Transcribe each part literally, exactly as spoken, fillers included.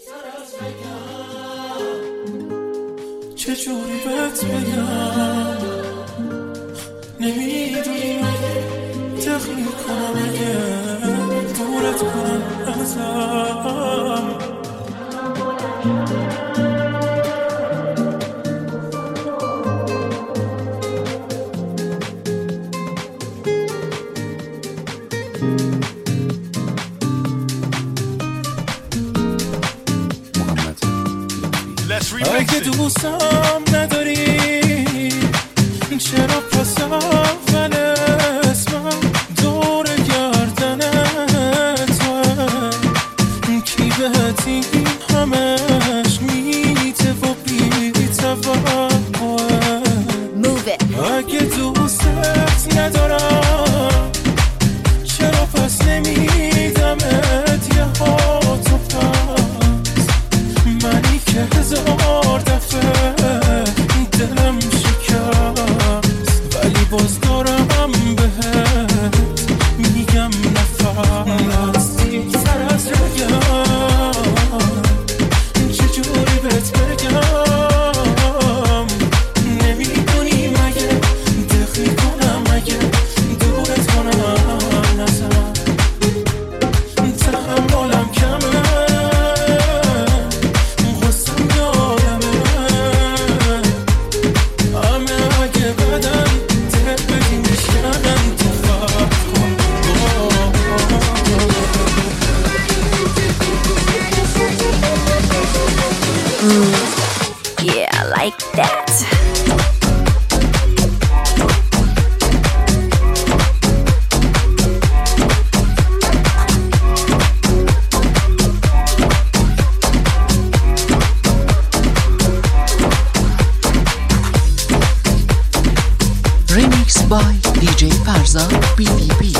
چجوری بهت بگم نمیدونی مگه تخیل کنم اگه دورت کنم ازم اگه دوستم نداری چرا پس اول اسمم دور گردن توه کی بهت این همش میته و بی توقعه اگه دوستت ندارم چرا پس نمیدمت یه هاتو پس منی که هزار دفعه دلم شکست ولی باز دارم بهت میگم نفس سر از بگم چجوری بهت بگم نمیدونی مگه دخیل کنم مگه دورت کنم نزم تحملم کمه غصم یادمه همه اگه بدن دل بدی میشکنن تو فرق کن Yeah, I like that. Remix by دی جی فرزاد بی دی بی.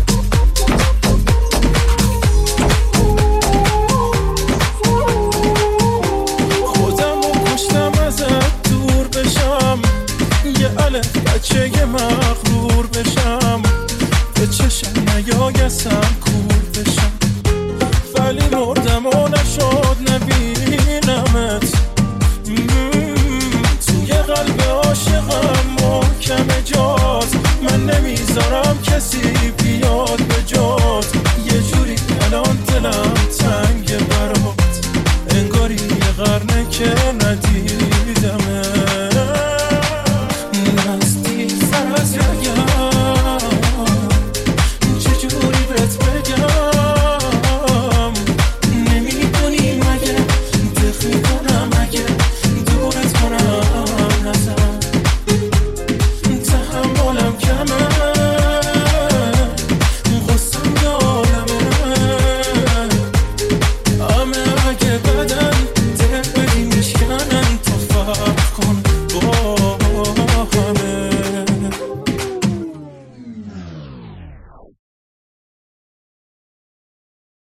خودم رو کشتم ازت دور بشم یه الف بچه یه مغرور بشم به چشم نیایستم کور بشم ولی مردم و نشد نبینمت توی قلب عاشقم محکم جات من نمیذارم کسی بیاد به جات یه جوری الان دلم